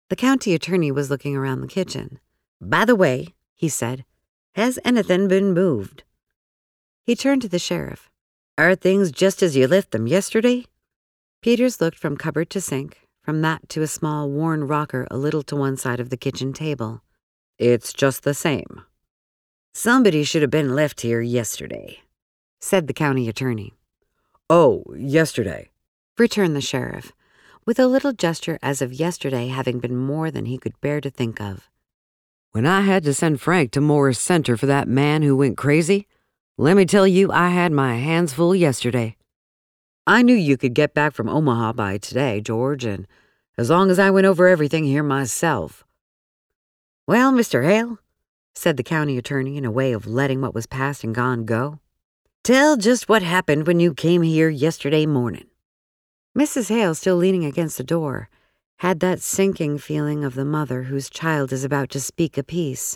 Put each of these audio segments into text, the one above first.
The county attorney was looking around the kitchen. "By the way," he said, "has anything been moved?" He turned to the sheriff. "Are things just as you left them yesterday?" Peters looked from cupboard to sink, from that to a small worn rocker a little to one side of the kitchen table. "It's just the same." "Somebody should have been left here yesterday," said the county attorney. "Oh, yesterday," returned the sheriff, with a little gesture as of yesterday having been more than he could bear to think of. "When I had to send Frank to Morris Center for that man who went crazy, let me tell you I had my hands full yesterday. I knew you could get back from Omaha by today, George, and as long as I went over everything here myself." "Well, Mr. Hale," said the county attorney in a way of letting what was past and gone go, "tell just what happened when you came here yesterday morning." Mrs. Hale, still leaning against the door, had that sinking feeling of the mother whose child is about to speak a piece.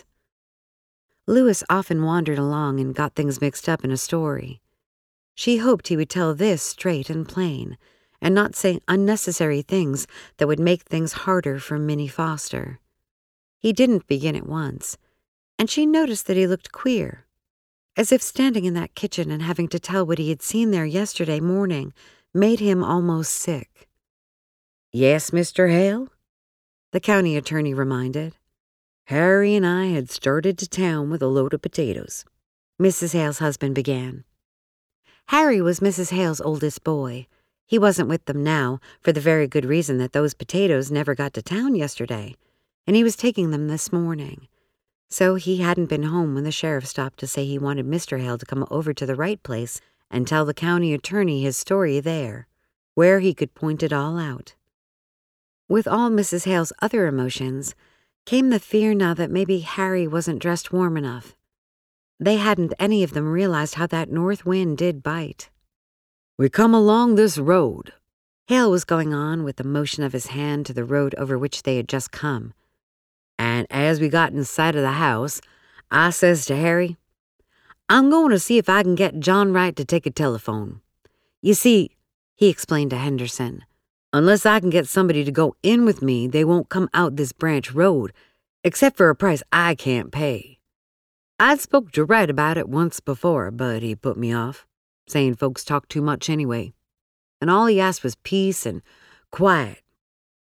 Lewis often wandered along and got things mixed up in a story. She hoped he would tell this straight and plain, and not say unnecessary things that would make things harder for Minnie Foster. He didn't begin at once, and she noticed that he looked queer, as if standing in that kitchen and having to tell what he had seen there yesterday morning made him almost sick. "Yes, Mr. Hale?" the county attorney reminded. "Harry and I had started to town with a load of potatoes," Mrs. Hale's husband began. Harry was Mrs. Hale's oldest boy. He wasn't with them now, for the very good reason that those potatoes never got to town yesterday, and he was taking them this morning. So he hadn't been home when the sheriff stopped to say he wanted Mr. Hale to come over to the right place and tell the county attorney his story there, where he could point it all out. With all Mrs. Hale's other emotions came the fear now that maybe Harry wasn't dressed warm enough. They hadn't any of them realized how that north wind did bite. "We come along this road," Hale was going on with the motion of his hand to the road over which they had just come. "And as we got in sight of the house, I says to Harry, 'I'm going to see if I can get John Wright to take a telephone. You see,' he explained to Henderson, 'unless I can get somebody to go in with me, they won't come out this branch road, except for a price I can't pay.' I'd spoke to Wright about it once before, but he put me off, saying folks talk too much anyway. And all he asked was peace and quiet,